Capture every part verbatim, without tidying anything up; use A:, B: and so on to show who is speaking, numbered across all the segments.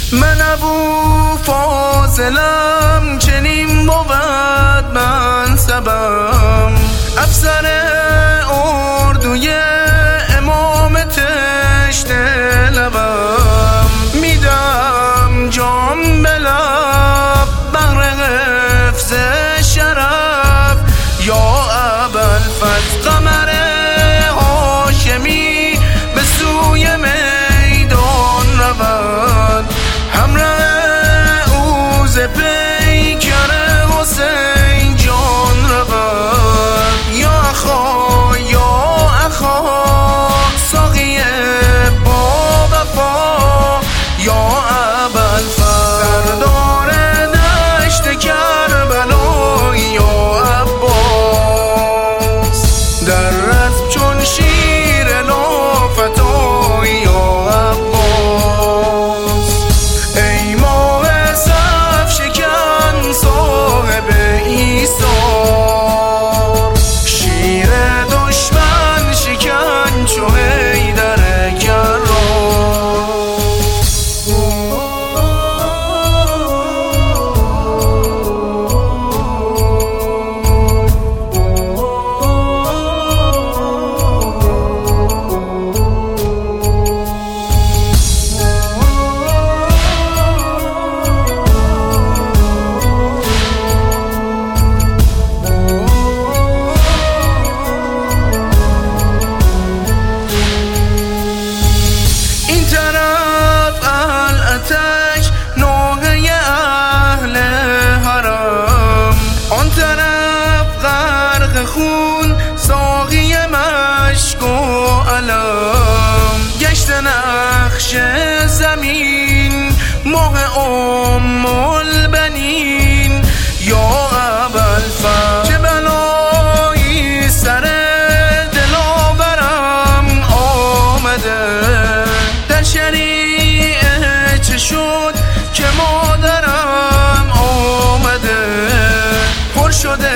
A: من ابو فاضلم چنین بود منصبم، افسر اردوی امام تشت لبم، میدم جام به لب بهر حفظ شرف یا ابوالفضل. قمر هاشمی به سوی میدان رود، همراه او ز پیکر حسین جان رود. یا اخا یا اخا ساقی با وفا یا ابوالفضل، سردار دشت کربلا یا عباس، در رزم چون شیر لافتا یا عباس. ای ماه صف شکن صاحب ایثار، شیر دشمن شکن چو حیدر کرار. خون ساقی مشک و علم، گشت نقش زمین ماه ام البنین یا ابوالفضل. چه بلایی سر دلاورم آمده، در شریعه چه شد که مادرم آمده، پر شده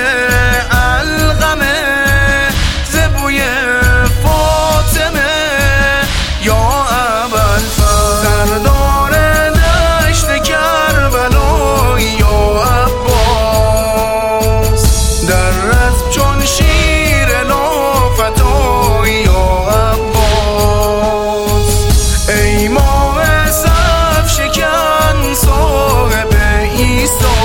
A: so